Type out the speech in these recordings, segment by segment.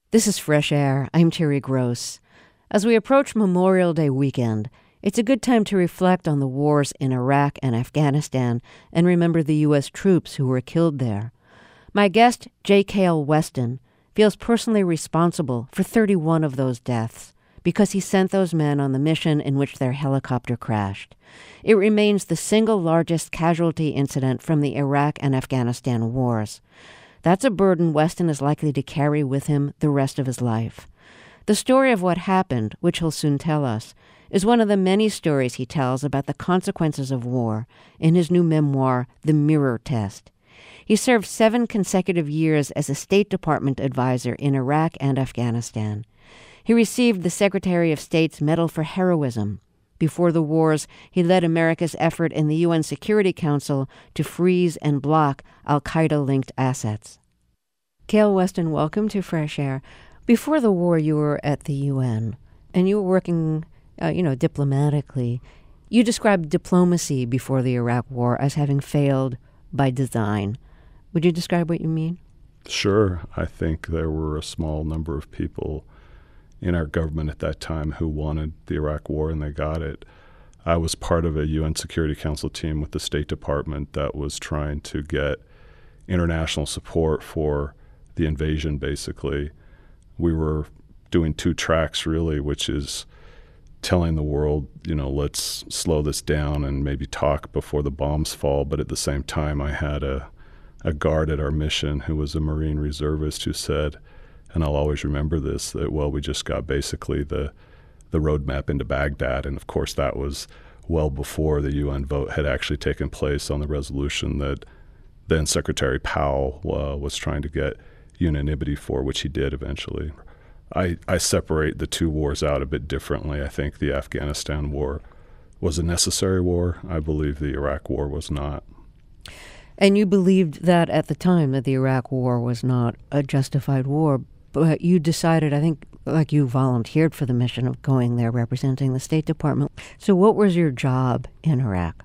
This is Fresh Air. I'm Terry Gross. As we approach Memorial Day weekend, it's a good time to reflect on the wars in Iraq and Afghanistan and remember the U.S. troops who were killed there. My guest, J. Cale Weston, feels personally responsible for 31 of those deaths because he sent those men on the mission in which their helicopter crashed. It remains the single largest casualty incident from the Iraq and Afghanistan wars. That's a burden Weston is likely to carry with him the rest of his life. The story of what happened, which he'll soon tell us, is one of the many stories he tells about the consequences of war in his new memoir, The Mirror Test. He served 7 consecutive years as a State Department advisor in Iraq and Afghanistan. He received the Secretary of State's Medal for Heroism. Before the wars, he led America's effort in the UN Security Council to freeze and block al-Qaeda-linked assets. Cale Weston, welcome to Fresh Air. Before the war, you were at the UN, and you were working, diplomatically. You described diplomacy before the Iraq War as having failed by design. Would you describe what you mean? Sure. I think there were a small number of people in our government at that time who wanted the Iraq War, and they got it. I was part of a UN Security Council team with the State Department that was trying to get international support for the invasion, basically. We were doing 2 tracks, really, which is telling the world, let's slow this down and maybe talk before the bombs fall. But at the same time, I had a guard at our mission who was a Marine reservist who said, and I'll always remember this, that, we just got basically the roadmap into Baghdad. And of course, that was well before the UN vote had actually taken place on the resolution that then Secretary Powell was trying to get unanimity for, which he did eventually. I separate the 2 wars out a bit differently. I think the Afghanistan war was a necessary war. I believe the Iraq war was not. And you believed that at the time that the Iraq war was not a justified war, but you decided, I think, like you volunteered for the mission of going there representing the State Department. So what was your job in Iraq?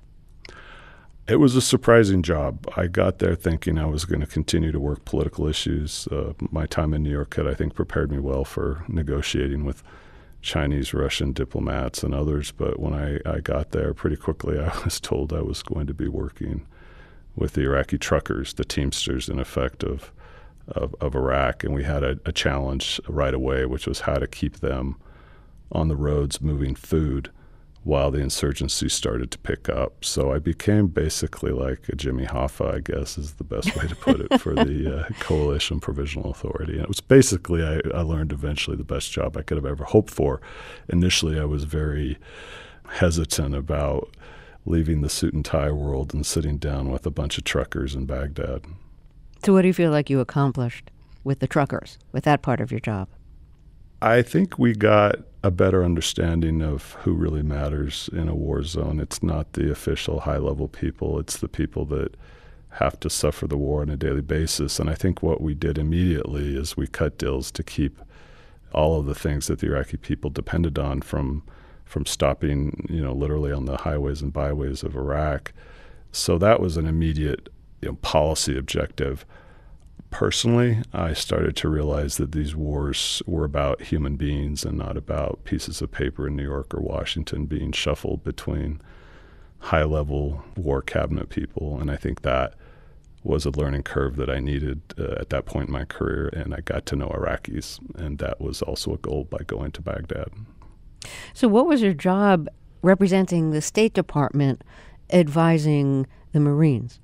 It was a surprising job. I got there thinking I was going to continue to work political issues. My time in New York had, I think, prepared me well for negotiating with Chinese, Russian diplomats and others. But when I got there, pretty quickly I was told I was going to be working with the Iraqi truckers, the Teamsters, in effect, of Iraq. And we had a challenge right away, which was how to keep them on the roads moving food while the insurgency started to pick up. So I became basically like a Jimmy Hoffa, I guess is the best way to put it, for the Coalition Provisional Authority. And it was basically, I learned eventually, the best job I could have ever hoped for. Initially, I was very hesitant about leaving the suit and tie world and sitting down with a bunch of truckers in Baghdad. So what do you feel like you accomplished with the truckers, with that part of your job? I think we got a better understanding of who really matters in a war zone. It's not the official high-level people. It's the people that have to suffer the war on a daily basis. And I think what we did immediately is we cut deals to keep all of the things that the Iraqi people depended on from stopping, literally on the highways and byways of Iraq. So that was an immediate policy objective. Personally, I started to realize that these wars were about human beings and not about pieces of paper in New York or Washington being shuffled between high-level war cabinet people. And I think that was a learning curve that I needed at that point in my career. And I got to know Iraqis, and that was also a goal by going to Baghdad. So what was your job representing the State Department advising the Marines?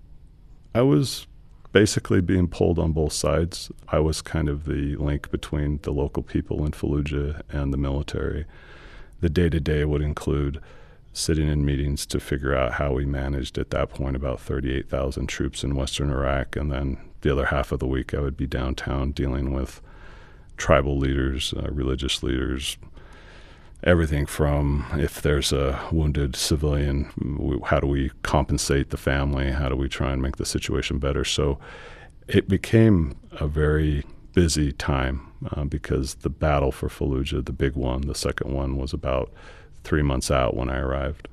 I was basically being pulled on both sides. I was kind of the link between the local people in Fallujah and the military. The day-to-day would include sitting in meetings to figure out how we managed at that point about 38,000 troops in western Iraq, and then the other half of the week I would be downtown dealing with tribal leaders, religious leaders, everything from if there's a wounded civilian, how do we compensate the family? How do we try and make the situation better? So it became a very busy time because the battle for Fallujah, the big one, the second one, was about 3 months out when I arrived.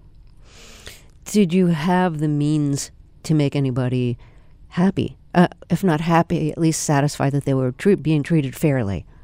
Did you have the means to make anybody happy? If not happy, at least satisfied that they were being treated fairly?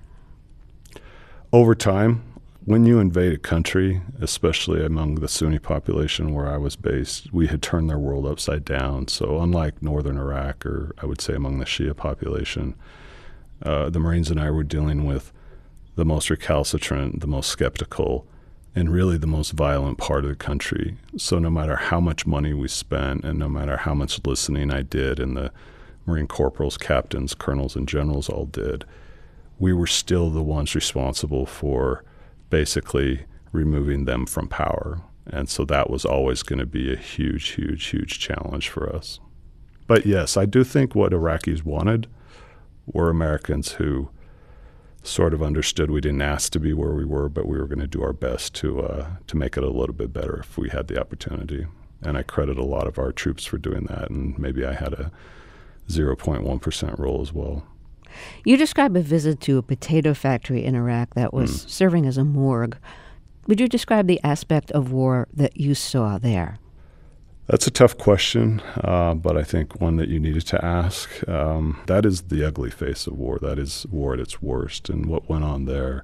Over time, when you invade a country, especially among the Sunni population where I was based, we had turned their world upside down. So unlike northern Iraq, or I would say among the Shia population, the Marines and I were dealing with the most recalcitrant, the most skeptical, and really the most violent part of the country. So no matter how much money we spent and no matter how much listening I did and the Marine corporals, captains, colonels, and generals all did, we were still the ones responsible for basically removing them from power. And so that was always going to be a huge, huge, huge challenge for us. But yes, I do think what Iraqis wanted were Americans who sort of understood we didn't ask to be where we were, but we were going to do our best to make it a little bit better if we had the opportunity. And I credit a lot of our troops for doing that, and maybe I had a 0.1% role as well. You describe a visit to a potato factory in Iraq that was serving as a morgue. Would you describe the aspect of war that you saw there? That's a tough question, but I think one that you needed to ask. That is the ugly face of war. That is war at its worst. And what went on there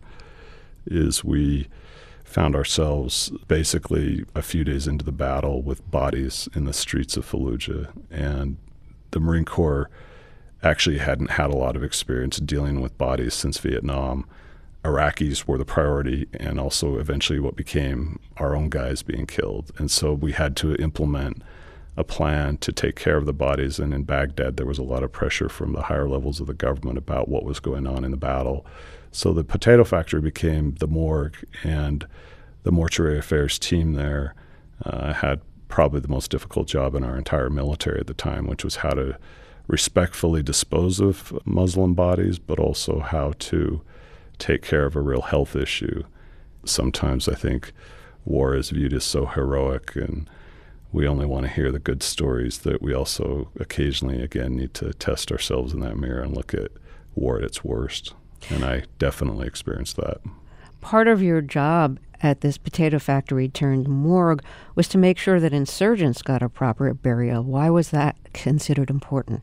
is we found ourselves basically a few days into the battle with bodies in the streets of Fallujah. And the Marine Corps actually hadn't had a lot of experience dealing with bodies since Vietnam. Iraqis were the priority, and also eventually what became our own guys being killed. And so we had to implement a plan to take care of the bodies. And in Baghdad, there was a lot of pressure from the higher levels of the government about what was going on in the battle. So the potato factory became the morgue, and the mortuary affairs team there had probably the most difficult job in our entire military at the time, which was how to respectfully dispose of Muslim bodies, but also how to take care of a real health issue. Sometimes I think war is viewed as so heroic, and we only want to hear the good stories, that we also occasionally, again, need to test ourselves in that mirror and look at war at its worst. And I definitely experienced that. Part of your job at this potato factory turned morgue was to make sure that insurgents got a proper burial. Why was that considered important?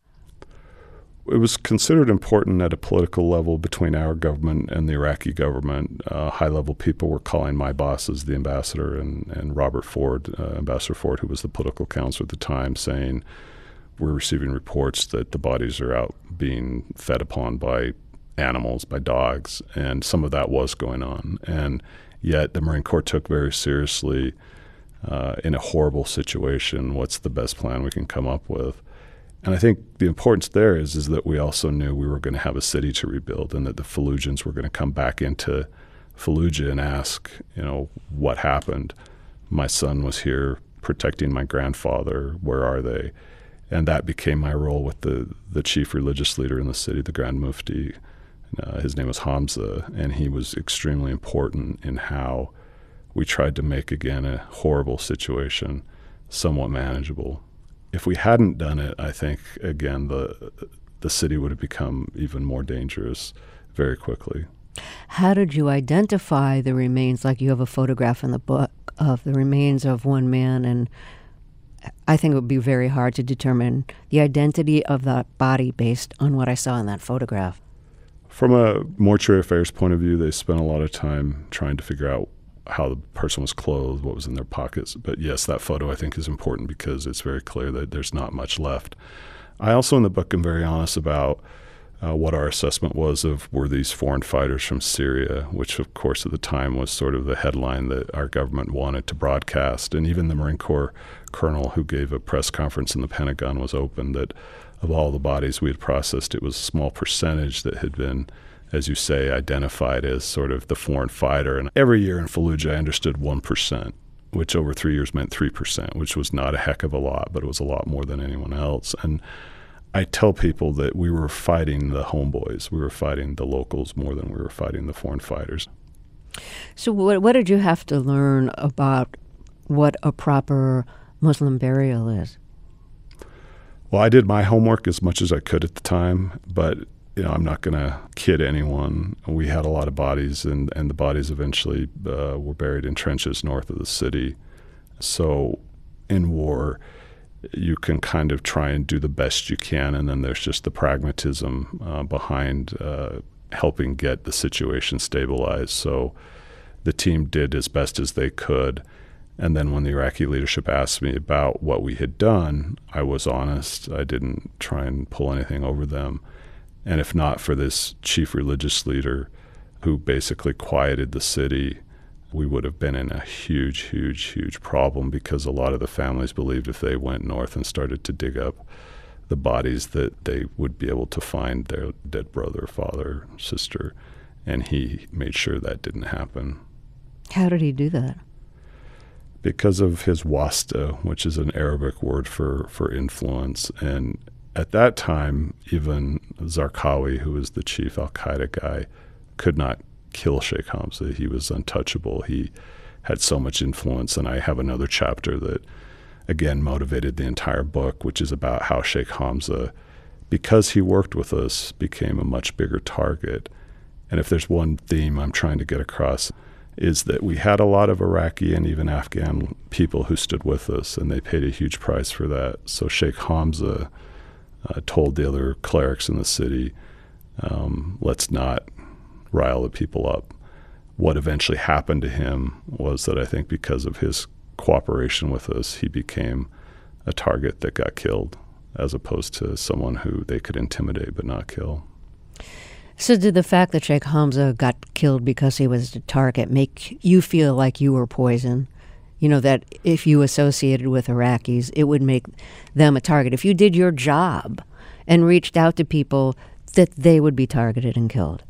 It was considered important at a political level between our government and the Iraqi government. High-level people were calling my bosses, the ambassador and Robert Ford, Ambassador Ford, who was the political counselor at the time, saying, we're receiving reports that the bodies are out being fed upon by animals, by dogs, and some of that was going on. And yet the Marine Corps took very seriously, in a horrible situation, what's the best plan we can come up with. And I think the importance there is that we also knew we were going to have a city to rebuild, and that the Fallujahs were going to come back into Fallujah and ask, what happened? My son was here protecting my grandfather. Where are they? And that became my role with the chief religious leader in the city, the Grand Mufti. His name was Hamza, and he was extremely important in how we tried to make, again, a horrible situation somewhat manageable. If we hadn't done it, I think, again, the city would have become even more dangerous very quickly. How did you identify the remains? Like, you have a photograph in the book of the remains of one man, and I think it would be very hard to determine the identity of that body based on what I saw in that photograph. From a mortuary affairs point of view, they spent a lot of time trying to figure out how the person was clothed, what was in their pockets. But yes, that photo I think is important because it's very clear that there's not much left. I also in the book am very honest about what our assessment was of were these foreign fighters from Syria, which of course at the time was sort of the headline that our government wanted to broadcast. And even the Marine Corps colonel who gave a press conference in the Pentagon was open that of all the bodies we had processed, it was a small percentage that had been, as you say, identified as sort of the foreign fighter. And every year in Fallujah, I understood 1%, which over 3 years meant 3%, which was not a heck of a lot, but it was a lot more than anyone else. And I tell people that we were fighting the homeboys. We were fighting the locals more than we were fighting the foreign fighters. So what did you have to learn about what a proper Muslim burial is? Well, I did my homework as much as I could at the time, but I'm not going to kid anyone. We had a lot of bodies, and the bodies eventually were buried in trenches north of the city. So in war, you can kind of try and do the best you can, and then there's just the pragmatism behind helping get the situation stabilized. So the team did as best as they could. And then when the Iraqi leadership asked me about what we had done, I was honest. I didn't try and pull anything over them. And if not for this chief religious leader who basically quieted the city, we would have been in a huge problem, because a lot of the families believed if they went north and started to dig up the bodies that they would be able to find their dead brother, father, sister. And he made sure that didn't happen. How did he do that? Because of his wasta, which is an Arabic word for influence. And at that time, even Zarqawi, who was the chief al-Qaeda guy, could not kill Sheikh Hamza. He was untouchable. He had so much influence. And I have another chapter that, again, motivated the entire book, which is about how Sheikh Hamza, because he worked with us, became a much bigger target. And if there's one theme I'm trying to get across, is that we had a lot of Iraqi and even Afghan people who stood with us, and they paid a huge price for that. So Sheikh Hamza told the other clerics in the city, let's not rile the people up. What eventually happened to him was that I think because of his cooperation with us, he became a target that got killed, as opposed to someone who they could intimidate but not kill. So did the fact that Sheikh Hamza got killed because he was a target make you feel like you were poison? You know, that if you associated with Iraqis, it would make them a target. If you did your job and reached out to people, that they would be targeted and killed.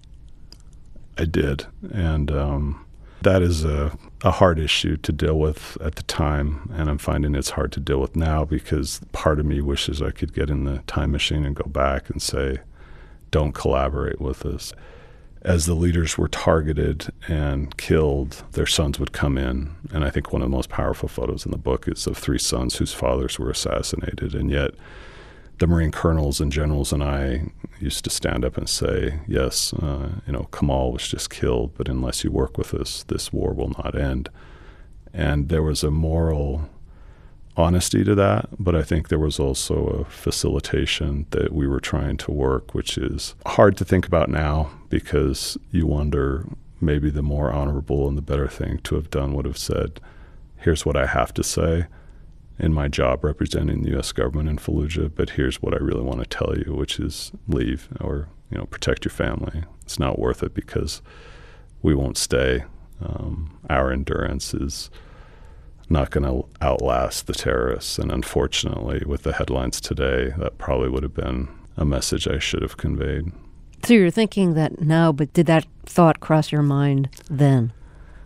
I did. And that is a hard issue to deal with at the time. And I'm finding it's hard to deal with now, because part of me wishes I could get in the time machine and go back and say, don't collaborate with us. As the leaders were targeted and killed, their sons would come in. And I think one of the most powerful photos in the book is of 3 sons whose fathers were assassinated. And yet the Marine colonels and generals and I used to stand up and say, yes, Kamal was just killed, but unless you work with us, this war will not end. And there was a moral honesty to that, but I think there was also a facilitation that we were trying to work, which is hard to think about now, because you wonder, maybe the more honorable and the better thing to have done would have said, here's what I have to say in my job representing the U.S. government in Fallujah, but here's what I really want to tell you, which is leave, or protect your family. It's not worth it, because we won't stay. Our endurance is not going to outlast the terrorists. And unfortunately, with the headlines today, that probably would have been a message I should have conveyed. So you're thinking that now, but did that thought cross your mind then?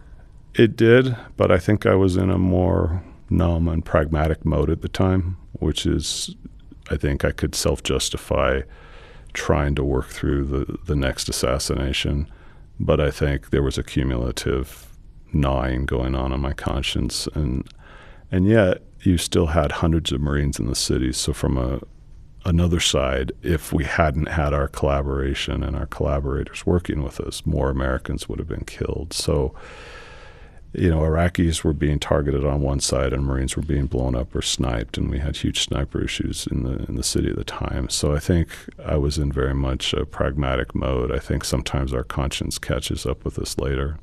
It did, but I think I was in a more numb and pragmatic mode at the time, which is, I think I could self-justify trying to work through the next assassination. But I think there was a cumulative gnawing going on my conscience, and yet you still had hundreds of Marines in the city. So from another side, if we hadn't had our collaboration and our collaborators working with us, more Americans would have been killed. So Iraqis were being targeted on one side and Marines were being blown up or sniped, and we had huge sniper issues in the city at the time. So I think I was in very much a pragmatic mode. I think sometimes our conscience catches up with us later.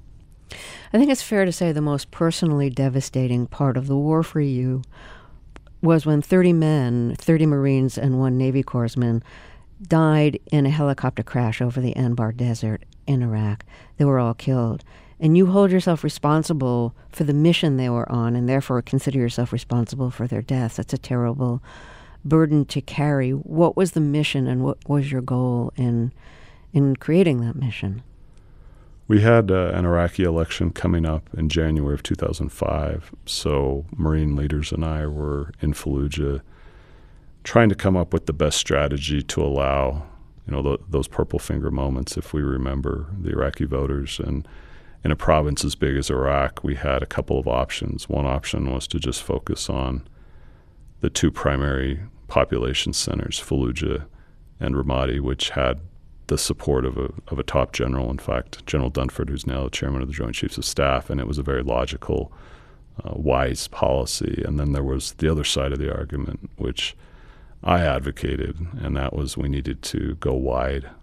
I think it's fair to say the most personally devastating part of the war for you was when 30 Marines and 1 Navy Corpsman, died in a helicopter crash over the Anbar Desert in Iraq. They were all killed. And you hold yourself responsible for the mission they were on, and therefore consider yourself responsible for their deaths. That's a terrible burden to carry. What was the mission, and what was your goal in creating that mission? We had an Iraqi election coming up in January of 2005, so Marine leaders and I were in Fallujah trying to come up with the best strategy to allow, those purple finger moments, if we remember, the Iraqi voters. And in a province as big as Iraq, we had a couple of options. One option was to just focus on the 2 primary population centers, Fallujah and Ramadi, which had the support of a top general, in fact, General Dunford, who's now the chairman of the Joint Chiefs of Staff, and it was a very logical, wise policy. And then there was the other side of the argument, which I advocated, and that was we needed to go wide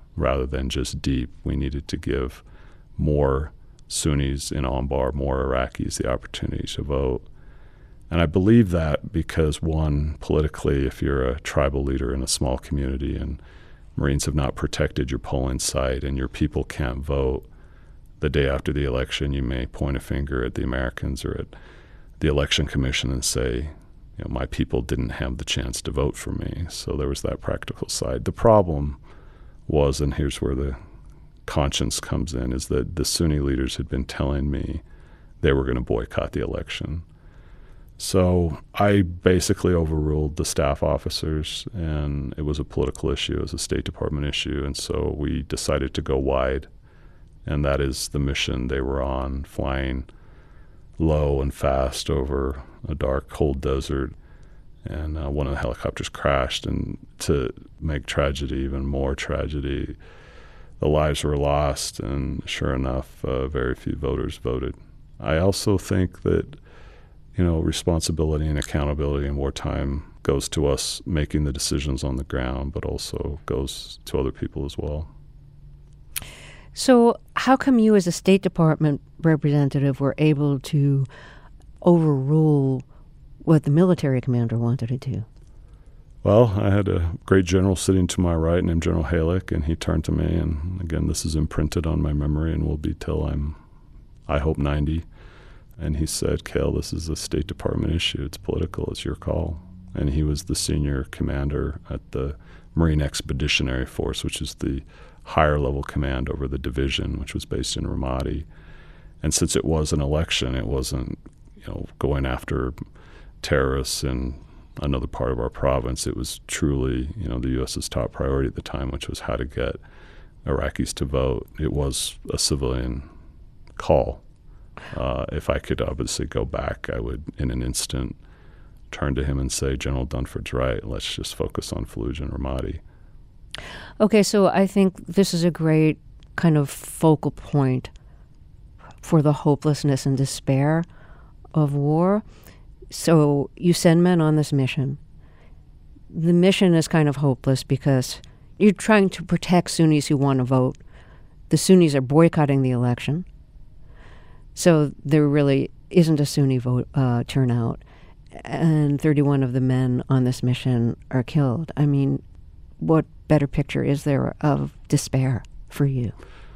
rather than just deep. We needed to give more Sunnis in Anbar, more Iraqis, the opportunity to vote. And I believe that because, one, politically, if you're a tribal leader in a small community and Marines have not protected your polling site and your people can't vote, the day after the election, you may point a finger at the Americans or at the election commission and say, my people didn't have the chance to vote for me. So there was that practical side. The problem was, and here's where the conscience comes in, is that the Sunni leaders had been telling me they were going to boycott the election. So I basically overruled the staff officers, and it was a political issue, it was a State Department issue, and so we decided to go wide, and that is the mission they were on, flying low and fast over a dark, cold desert, and one of the helicopters crashed, and to make tragedy even more tragedy, the lives were lost, and sure enough, very few voters voted. I also think that responsibility and accountability in wartime goes to us making the decisions on the ground, but also goes to other people as well. So how come you as a State Department representative were able to overrule what the military commander wanted to do? Well, I had a great general sitting to my right named General Halleck, and he turned to me, and again, this is imprinted on my memory and will be till I'm, I hope, 90. And he said, Cale, this is a State Department issue. It's political. It's your call. And he was the senior commander at the Marine Expeditionary Force, which is the higher level command over the division, which was based in Ramadi. And since it was an election, it wasn't, going after terrorists in another part of our province. It was truly, the U.S.'s top priority at the time, which was how to get Iraqis to vote. It was a civilian call. If I could obviously go back, I would, in an instant, turn to him and say, General Dunford's right. Let's just focus on Fallujah and Ramadi. Okay, so I think this is a great kind of focal point for the hopelessness and despair of war. So you send men on this mission. The mission is kind of hopeless because you're trying to protect Sunnis who want to vote. The Sunnis are boycotting the election. So there really isn't a Sunni vote turnout, and 31 of the men on this mission are killed. I mean, what better picture is there of despair for you?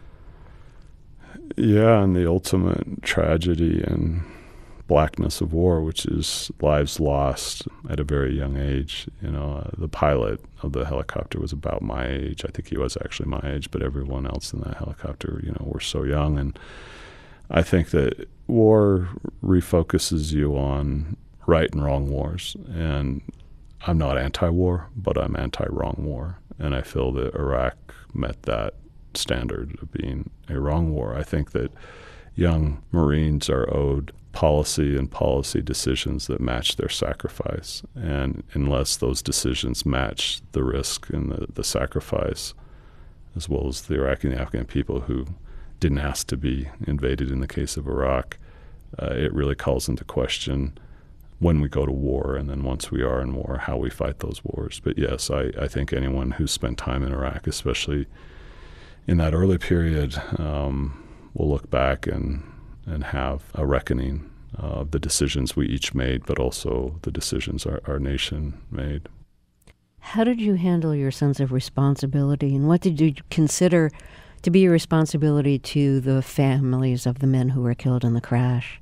Yeah, and the ultimate tragedy and blackness of war, which is lives lost at a very young age. The pilot of the helicopter was about my age. I think he was actually my age, but everyone else in that helicopter, were so young. And I think that war refocuses you on right and wrong wars. And I'm not anti-war, but I'm anti-wrong war. And I feel that Iraq met that standard of being a wrong war. I think that young Marines are owed policy and policy decisions that match their sacrifice. And unless those decisions match the risk and the sacrifice, as well as the Iraqi and the Afghan people who didn't ask to be invaded in the case of Iraq, it really calls into question when we go to war, and then once we are in war, how we fight those wars. But yes, I think anyone who's spent time in Iraq, especially in that early period, will look back and have a reckoning of the decisions we each made, but also the decisions our nation made. How did you handle your sense of responsibility, and what did you consider to be your responsibility to the families of the men who were killed in the crash?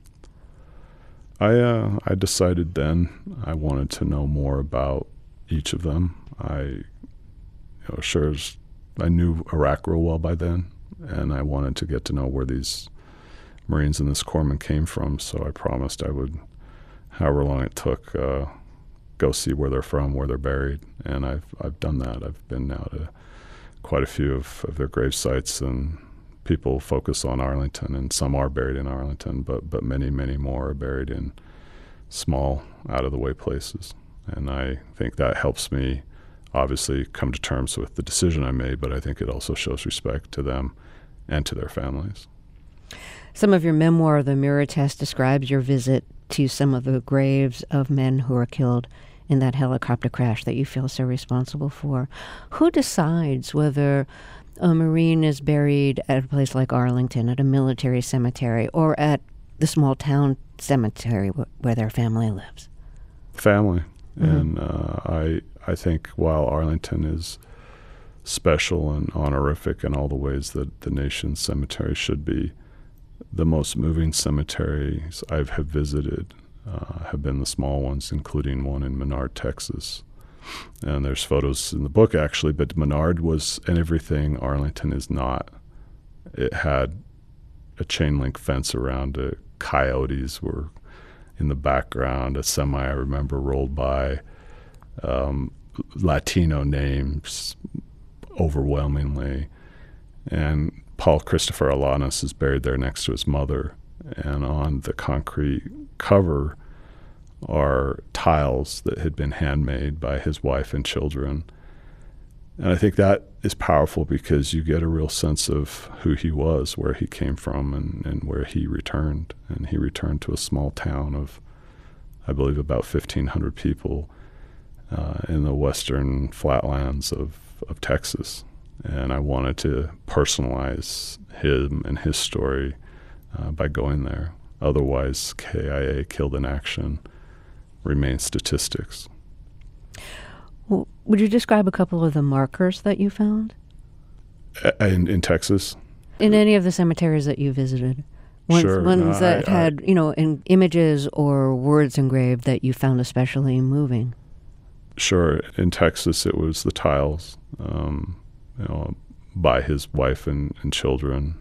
I decided then I wanted to know more about each of them. I knew Iraq real well by then, and I wanted to get to know where these Marines and this corpsman came from. So I promised I would, however long it took, go see where they're from, where they're buried, and I've done that. I've been now to quite a few of their grave sites, and people focus on Arlington, and some are buried in Arlington, but many, many more are buried in small, out-of-the-way places. And I think that helps me obviously come to terms with the decision I made, but I think it also shows respect to them and to their families. Some of your memoir, The Mirror Test, describes your visit to some of the graves of men who were killed in that helicopter crash that you feel so responsible for. Who decides whether a Marine is buried at a place like Arlington, at a military cemetery, or at the small town cemetery where their family lives? Family. Mm-hmm. And I think while Arlington is special and honorific in all the ways that the nation's cemetery should be, the most moving cemeteries I have visited have been the small ones, including one in Menard, Texas. And there's photos in the book, actually, but Menard was and everything Arlington is not. It had a chain link fence around it. Coyotes were in the background. A semi, I remember, rolled by. Latino names overwhelmingly. And Paul Christopher Alanis is buried there next to his mother. And on the concrete cover are tiles that had been handmade by his wife and children. And I think that is powerful because you get a real sense of who he was, where he came from, and where he returned. And he returned to a small town of, I believe, about 1,500 people in the western flatlands of Texas. And I wanted to personalize him and his story by going there. Otherwise, KIA, killed in action, remains statistics. Well, would you describe a couple of the markers that you found? In Texas? In any of the cemeteries that you visited? Ones that had, in images or words engraved that you found especially moving? Sure. In Texas, it was the tiles, by his wife and children.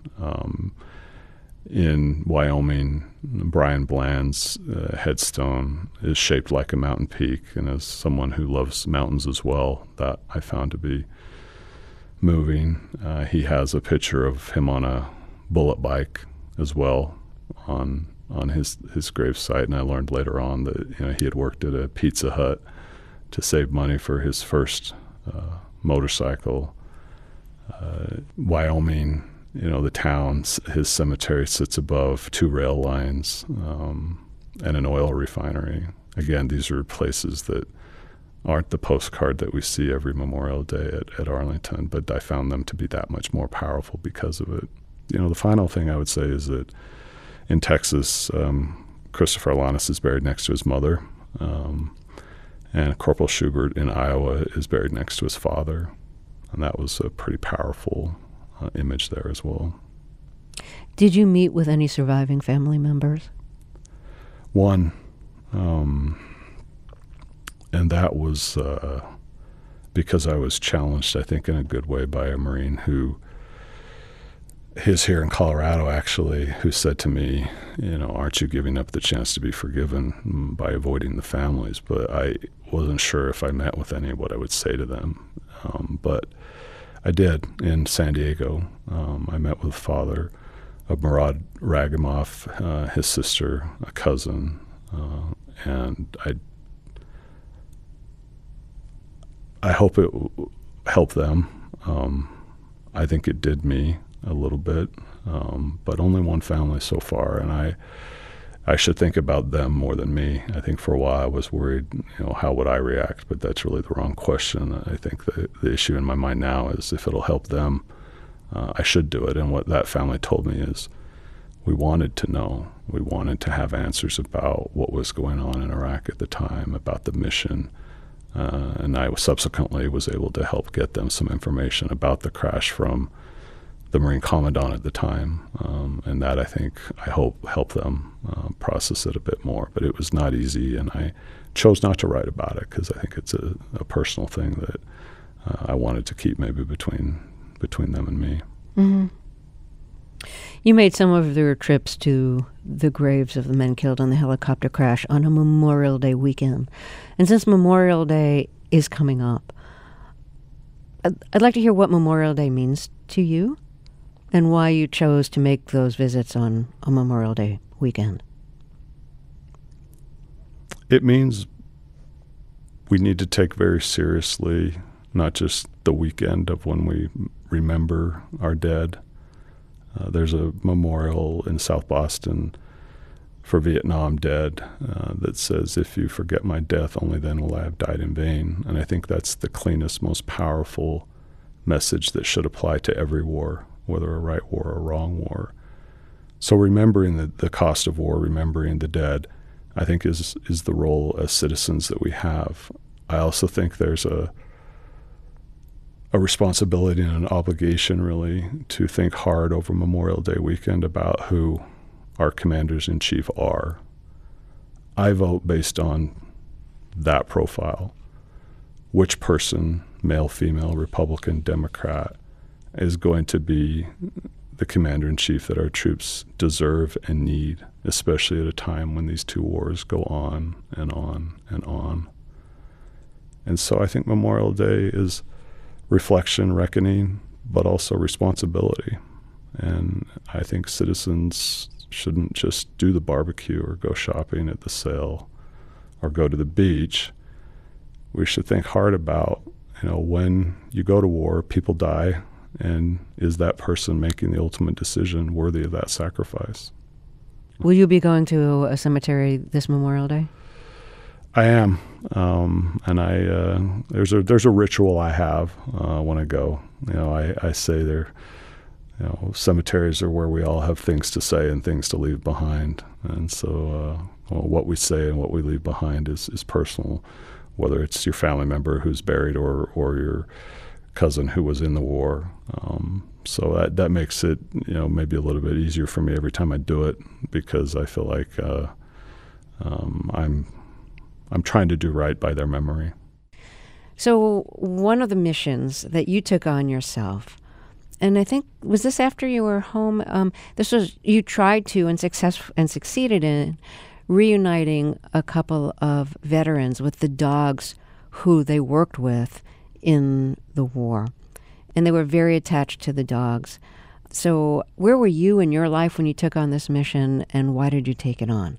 In Wyoming, Brian Bland's headstone is shaped like a mountain peak, and as someone who loves mountains as well, that I found to be moving. He has a picture of him on a bullet bike as well on his gravesite, and I learned later on that he had worked at a Pizza Hut to save money for his first motorcycle. Wyoming, the town, his cemetery sits above 2 rail lines and an oil refinery. Again, these are places that aren't the postcard that we see every Memorial Day at Arlington, but I found them to be that much more powerful because of it. The final thing I would say is that in Texas, Christopher Alanis is buried next to his mother, and Corporal Schubert in Iowa is buried next to his father, and that was a pretty powerful image there as well. Did you meet with any surviving family members? One, and that was because I was challenged, I think, in a good way by a Marine who is here in Colorado, actually, who said to me, aren't you giving up the chance to be forgiven by avoiding the families? But I wasn't sure if I met with any what I would say to them. But I did in San Diego. I met with the father of Murad Ragimov, his sister, a cousin, and I hope it helped them. I think it did me a little bit, but only one family so far, and I should think about them more than me. I think for a while I was worried, how would I react? But that's really the wrong question. I think the issue in my mind now is if it'll help them, I should do it. And what that family told me is we wanted to know. We wanted to have answers about what was going on in Iraq at the time, about the mission. And I subsequently was able to help get them some information about the crash from the Marine Commandant at the time, and that I hope helped them process it a bit more. But it was not easy, and I chose not to write about it because I think it's a personal thing that I wanted to keep maybe between them and me. Mm-hmm. You made some of your trips to the graves of the men killed in the helicopter crash on a Memorial Day weekend. And since Memorial Day is coming up, I'd like to hear what Memorial Day means to you and why you chose to make those visits on a Memorial Day weekend. It means we need to take very seriously not just the weekend of when we remember our dead. There's a memorial in South Boston for Vietnam dead that says, if you forget my death, only then will I have died in vain. And I think that's the cleanest, most powerful message that should apply to every war, whether a right war or a wrong war. So remembering the cost of war, remembering the dead, I think is the role as citizens that we have. I also think there's a responsibility and an obligation, really, to think hard over Memorial Day weekend about who our commanders-in-chief are. I vote based on that profile. Which person, male, female, Republican, Democrat, is going to be the commander-in-chief that our troops deserve and need, especially at a time when these two wars go on and on and on. And so I think Memorial Day is reflection, reckoning, but also responsibility. And I think citizens shouldn't just do the barbecue or go shopping at the sale or go to the beach. We should think hard about, when you go to war, people die, and is that person making the ultimate decision worthy of that sacrifice? Will you be going to a cemetery this Memorial Day? I am, and there's a ritual I have when I go. I say cemeteries are where we all have things to say and things to leave behind, and so what we say and what we leave behind is personal, whether it's your family member who's buried or your cousin who was in the war. So that makes it maybe a little bit easier for me every time I do it, because I feel like I'm trying to do right by their memory. So one of the missions that you took on yourself, and I think, was this after you were home? This was, you tried to and succeeded in reuniting a couple of veterans with the dogs who they worked with in the war. And they were very attached to the dogs. So where were you in your life when you took on this mission, and why did you take it on?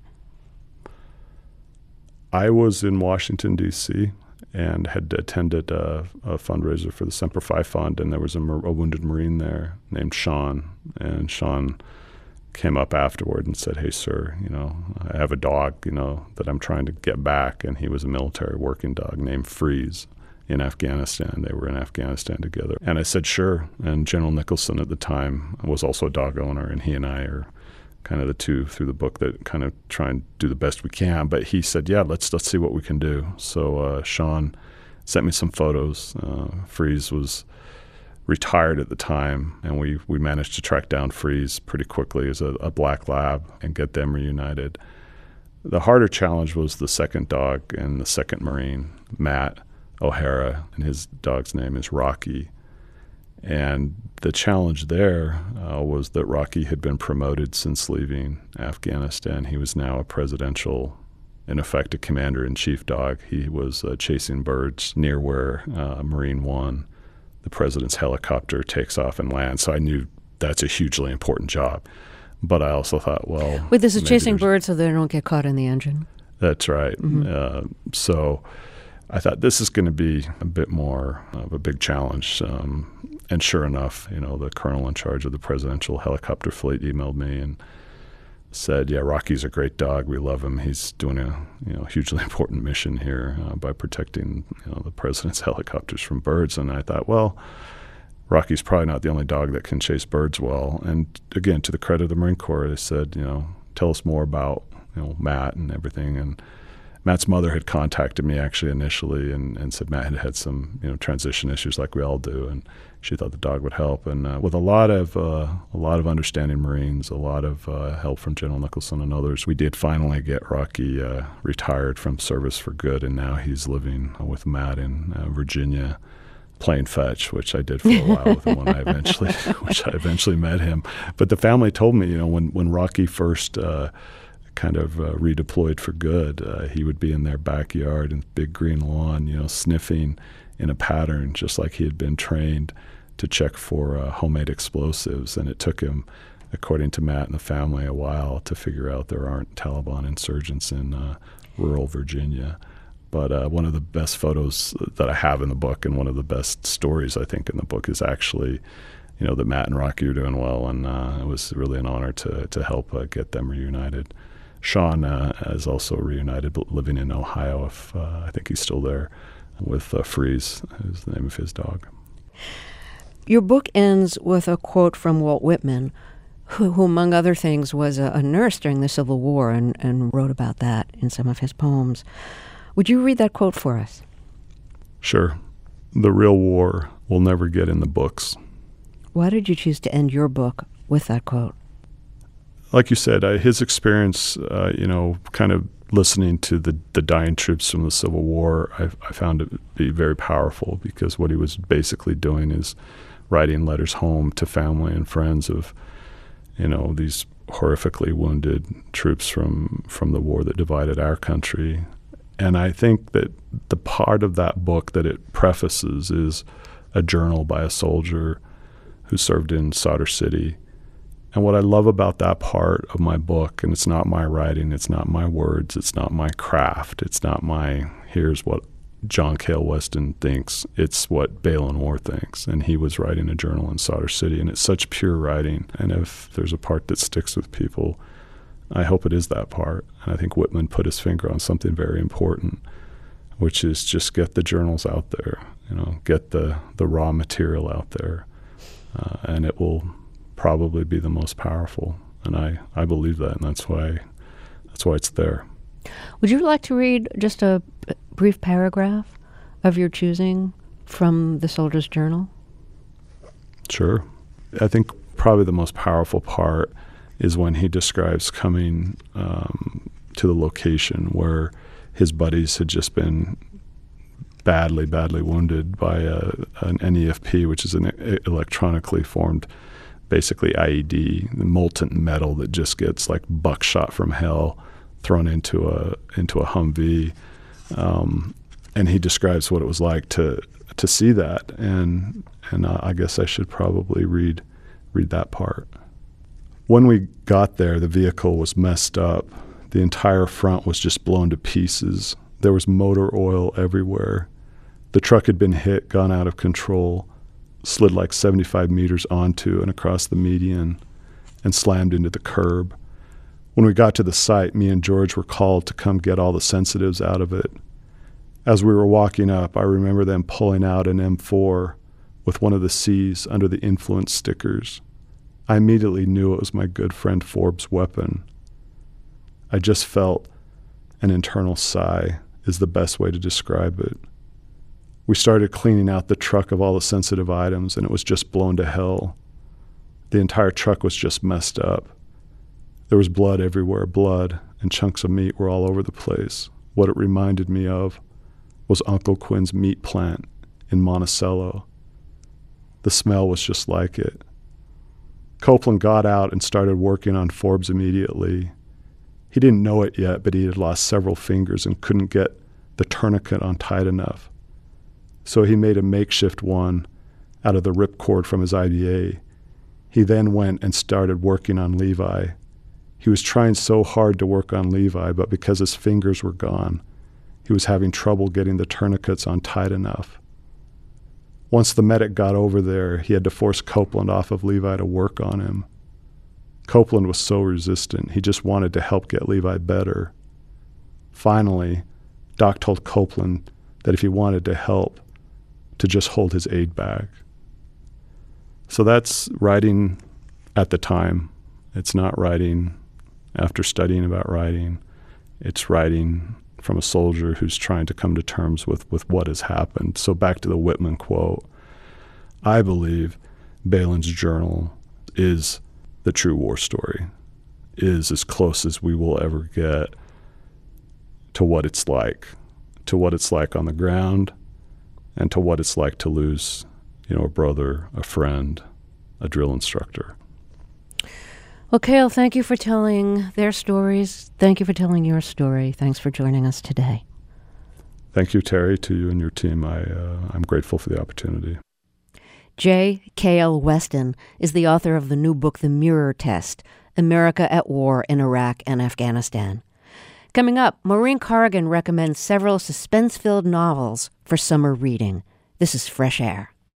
I was in Washington, D.C., and had attended a fundraiser for the Semper Fi Fund, and there was a wounded Marine there named Sean. And Sean came up afterward and said, "Hey, sir, I have a dog, that I'm trying to get back." And he was a military working dog named Freeze in Afghanistan. They were in Afghanistan together. And I said, sure. And General Nicholson at the time was also a dog owner, and he and I are kind of the two through the book that kind of try and do the best we can. But he said, yeah, let's see what we can do. So Sean sent me some photos. Freeze was retired at the time, and we managed to track down Freeze pretty quickly as a black lab and get them reunited. The harder challenge was the second dog and the second Marine, Matt O'Hara, and his dog's name is Rocky. And the challenge there was that Rocky had been promoted since leaving Afghanistan. He was now a presidential, in effect, a commander-in-chief dog. He was chasing birds near where Marine One, the president's helicopter, takes off and lands. So I knew that's a hugely important job. But I also thought, well... Wait, this is chasing birds so they don't get caught in the engine? That's right. Mm-hmm. So I thought this is going to be a bit more of a big challenge. And sure enough, the colonel in charge of the presidential helicopter fleet emailed me and said, yeah, Rocky's a great dog. We love him. He's doing a hugely important mission here by protecting the president's helicopters from birds. And I thought, well, Rocky's probably not the only dog that can chase birds well. And again, to the credit of the Marine Corps, they said, tell us more about Matt and everything. And Matt's mother had contacted me actually initially and said Matt had some transition issues like we all do, and she thought the dog would help. And with a lot of understanding Marines, a lot of help from General Nicholson and others, we did finally get Rocky retired from service for good, and now he's living with Matt in Virginia, playing fetch, which I did for a while with him when I eventually met him. But the family told me, when Rocky first kind of redeployed for good, he would be in their backyard in the big green lawn, sniffing in a pattern just like he had been trained to check for homemade explosives. And it took him, according to Matt and the family, a while to figure out there aren't Taliban insurgents in rural Virginia. But one of the best photos that I have in the book, and one of the best stories I think in the book, is actually that Matt and Rocky are doing well, and it was really an honor to help get them reunited. Sean is also reunited, living in Ohio. I think he's still there with Freeze, is the name of his dog. Your book ends with a quote from Walt Whitman, who among other things, was a nurse during the Civil War and wrote about that in some of his poems. Would you read that quote for us? Sure. The real war will never get in the books. Why did you choose to end your book with that quote? Like you said, his experience, kind of listening to the dying troops from the Civil War, I found it to be very powerful, because what he was basically doing is writing letters home to family and friends of, these horrifically wounded troops from the war that divided our country. And I think that the part of that book that it prefaces is a journal by a soldier who served in Sadr City. And what I love about that part of my book, and it's not my writing, it's not my words, it's not my craft, it's not here's what John Cale Weston thinks, it's what Baylen Orr thinks. And he was writing a journal in Sadr City, and it's such pure writing. And if there's a part that sticks with people, I hope it is that part. And I think Whitman put his finger on something very important, which is just get the journals out there, get the raw material out there, and it will probably be the most powerful. And I believe that, and that's why it's there. Would you like to read just a brief paragraph of your choosing from the Soldier's Journal? Sure. I think probably the most powerful part is when he describes coming to the location where his buddies had just been badly wounded by an NEFP, which is an electronically formed, basically IED, the molten metal that just gets like buckshot from hell thrown into a Humvee. And he describes what it was like to see that. And I guess I should probably read that part. When we got there, the vehicle was messed up. The entire front was just blown to pieces. There was motor oil everywhere. The truck had been hit, gone out of control, slid like 75 meters onto and across the median, and slammed into the curb. When we got to the site, me and George were called to come get all the sensitives out of it. As we were walking up, I remember them pulling out an M4 with one of the C's under the influence stickers. I immediately knew it was my good friend Forbes' weapon. I just felt an internal sigh is the best way to describe it. We started cleaning out the truck of all the sensitive items, and it was just blown to hell. The entire truck was just messed up. There was blood everywhere, blood, and chunks of meat were all over the place. What it reminded me of was Uncle Quinn's meat plant in Monticello. The smell was just like it. Copeland got out and started working on Forbes immediately. He didn't know it yet, but he had lost several fingers and couldn't get the tourniquet on tight enough. So he made a makeshift one out of the ripcord from his IDA. He then went and started working on Levi. He was trying so hard to work on Levi, but because his fingers were gone, he was having trouble getting the tourniquets on tight enough. Once the medic got over there, he had to force Copeland off of Levi to work on him. Copeland was so resistant, he just wanted to help get Levi better. Finally, Doc told Copeland that if he wanted to help, to just hold his aid bag. So that's writing at the time. It's not writing after studying about writing. It's writing from a soldier who's trying to come to terms with what has happened. So back to the Whitman quote, I believe Baylen's journal is the true war story, is as close as we will ever get to what it's like on the ground, and to what it's like to lose, a brother, a friend, a drill instructor. Well, Cale, thank you for telling their stories. Thank you for telling your story. Thanks for joining us today. Thank you, Terry, to you and your team. I'm grateful for the opportunity. J. Cale Weston is the author of the new book, The Mirror Test, America at War in Iraq and Afghanistan. Coming up, Maureen Corrigan recommends several suspense-filled novels for summer reading. This is Fresh Air.